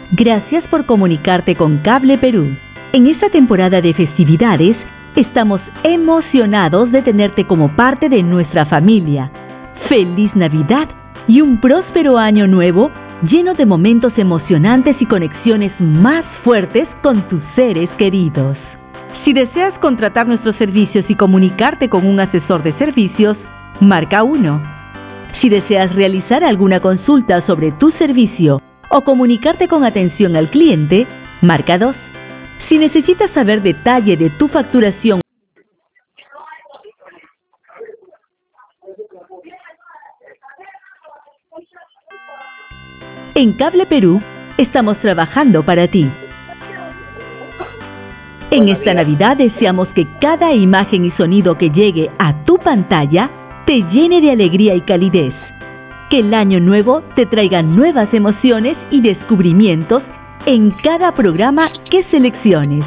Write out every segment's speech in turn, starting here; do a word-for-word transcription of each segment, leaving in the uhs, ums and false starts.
Gracias por comunicarte con Cable Perú. En esta temporada de festividades, estamos emocionados de tenerte como parte de nuestra familia. ¡Feliz Navidad y un próspero año nuevo lleno de momentos emocionantes y conexiones más fuertes con tus seres queridos! Si deseas contratar nuestros servicios y comunicarte con un asesor de servicios, marca uno. Si deseas realizar alguna consulta sobre tu servicio o comunicarte con atención al cliente, marca dos. Si necesitas saber detalle de tu facturación, en Cable Perú estamos trabajando para ti. En esta Navidad deseamos que cada imagen y sonido que llegue a tu pantalla te llene de alegría y calidez. Que el año nuevo te traiga nuevas emociones y descubrimientos en cada programa que selecciones.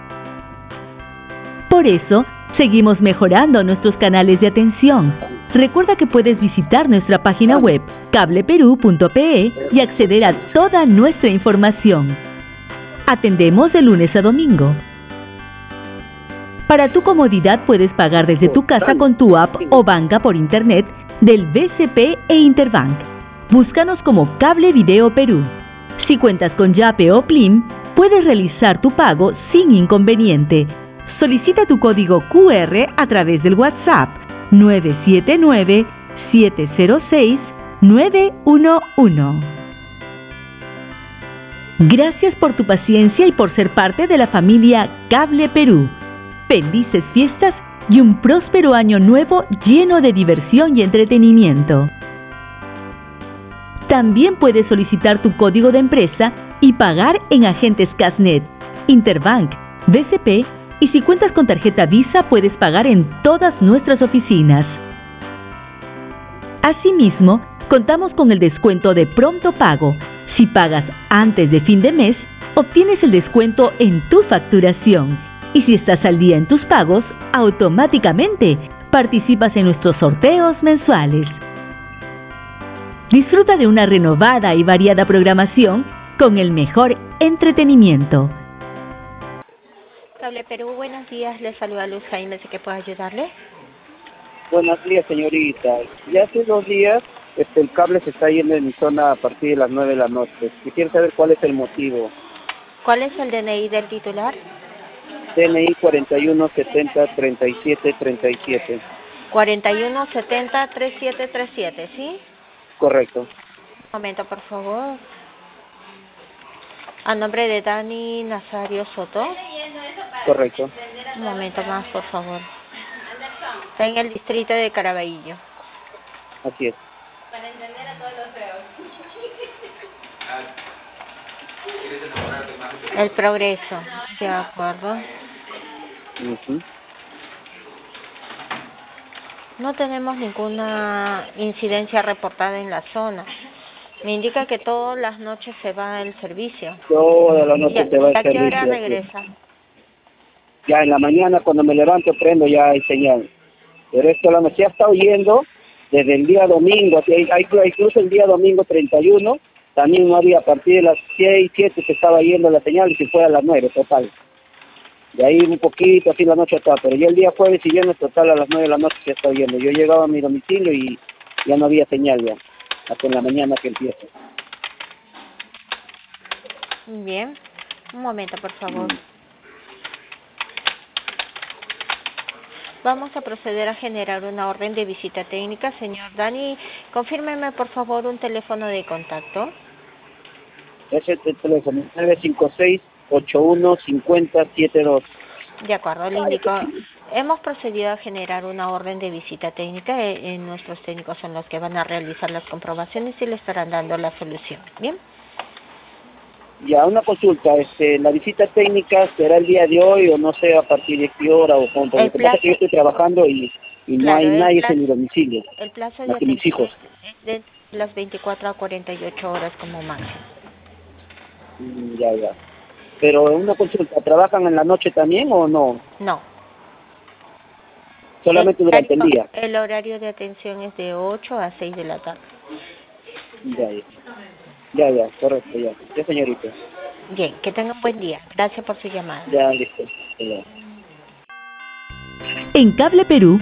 Por eso, seguimos mejorando nuestros canales de atención. Recuerda que puedes visitar nuestra página web cable perú punto pe y acceder a toda nuestra información. Atendemos de lunes a domingo. Para tu comodidad puedes pagar desde tu casa con tu app o banca por internet del B C P e Interbank. Búscanos como Cable Video Perú. Si cuentas con Yape o Plim, puedes realizar tu pago sin inconveniente. Solicita tu código Q R a través del WhatsApp nueve siete nueve, siete cero seis, nueve uno uno. Gracias por tu paciencia y por ser parte de la familia Cable Perú. Felices fiestas y un próspero año nuevo lleno de diversión y entretenimiento. También puedes solicitar tu código de empresa y pagar en agentes Casnet, Interbank, B C P y si cuentas con tarjeta Visa puedes pagar en todas nuestras oficinas. Asimismo, contamos con el descuento de pronto pago. Si pagas antes de fin de mes, obtienes el descuento en tu facturación. Y si estás al día en tus pagos, automáticamente participas en nuestros sorteos mensuales. Disfruta de una renovada y variada programación con el mejor entretenimiento. Cable Perú, buenos días. Les saluda Luz Jaime, ¿sé que puedo ayudarle? Buenos días, señorita. Ya hace dos días este, el cable se está yendo en mi zona a partir de las nueve de la noche. Quisiera saber cuál es el motivo. ¿Cuál es el D N I del titular? D N I cuarenta y uno setenta treinta y siete treinta y siete. cuarenta y uno setenta treinta y siete treinta y siete, ¿sí? Correcto. Un momento, por favor. A nombre de Dani Nazario Soto. Correcto. Un momento más, por favor. Está en el distrito de Caraballo. Así es. Para entender a todos los feos. El progreso, de acuerdo. Uh-huh. No tenemos ninguna incidencia reportada en la zona. Me indica que todas las noches se va el servicio. Todas las noches se va el servicio. ¿A qué servicio. hora regresa? Ya en la mañana cuando me levanto prendo ya hay señal. Pero esto la noche ya está oyendo desde el día domingo. Hay, hay, incluso el día domingo treinta y uno también no había, a partir de las seis, siete se estaba yendo la señal y se fue a las nueve total. De ahí un poquito, así la noche estaba, pero ya el día jueves y viernes total a las nueve de la noche se está oyendo. Yo llegaba a mi domicilio y ya no había señal ya, hasta en la mañana que empieza. Bien, un momento por favor. Mm. Vamos a proceder a generar una orden de visita técnica. Señor Dani, confírmeme por favor un teléfono de contacto. Ese es el teléfono, nueve cinco seis, ocho uno cinco cero siete dos. De acuerdo, le indico. Hemos procedido a generar una orden de visita técnica. Eh, nuestros técnicos son los que van a realizar las comprobaciones y le estarán dando la solución. ¿Bien? Ya, una consulta. Este, ¿la visita técnica será el día de hoy o no sé a partir de qué hora o cómo? Porque pasa que yo estoy trabajando y, y claro, no hay nadie plazo, en mi domicilio. El plazo de mis hijos. Es de las veinticuatro a cuarenta y ocho horas como máximo. Mm, ya, ya. Pero una consulta, ¿trabajan en la noche también o no? No. Solamente el durante horario, el día. El horario de atención es de ocho a seis de la tarde. Ya, ya. Ya, ya, correcto, ya. Ya, señorita. Bien, que tengan un buen día. Gracias por su llamada. Ya, listo. Ya. En Cable Perú